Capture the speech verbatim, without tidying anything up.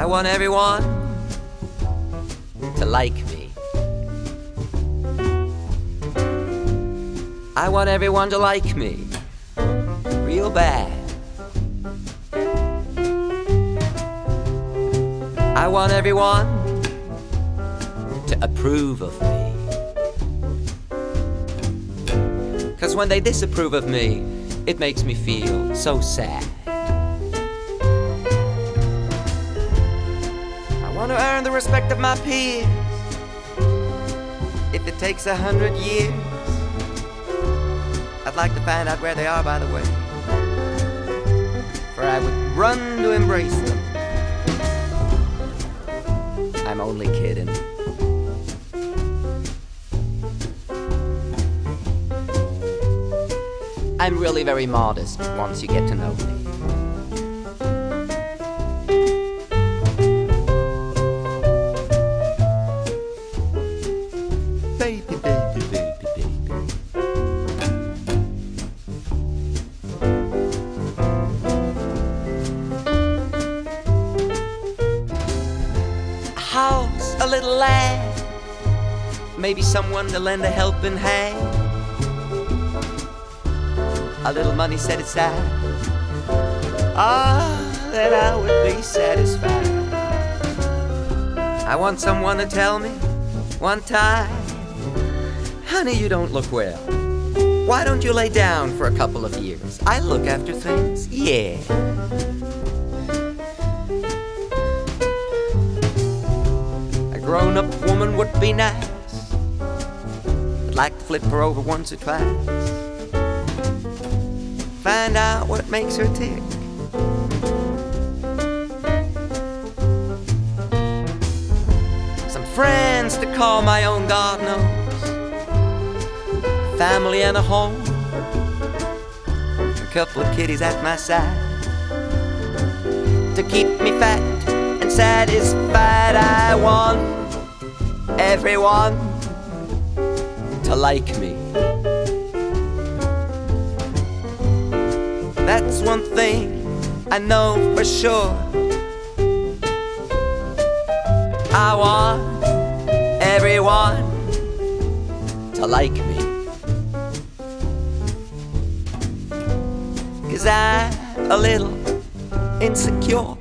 want everyone to like me. I want everyone to like me real bad. I want everyone to approve of me. 'Cause when they disapprove of me, it makes me feel so sad. I want to earn the respect of my peers. If it takes a hundred years, I'd like to find out where they are, by the way, for I would run to embrace them. I'm only kidding. I'm really very modest once you get to know me. Baby, baby, baby, baby. A house, a little lad, maybe someone to lend a helping hand. A little money set aside, ah, then I would be satisfied. I want someone to tell me one time, honey, you don't look well. Why don't you lay down for a couple of years? I look after things, yeah. A grown-up woman would be nice. I'd like to flip her over once or twice. Find out what makes her tick. Some friends to call my own, God knows. Family and a home. A couple of kitties at my side to keep me fat and satisfied. I want everyone to like me. That's one thing I know for sure. I want everyone to like me. 'Cause I'm a little insecure.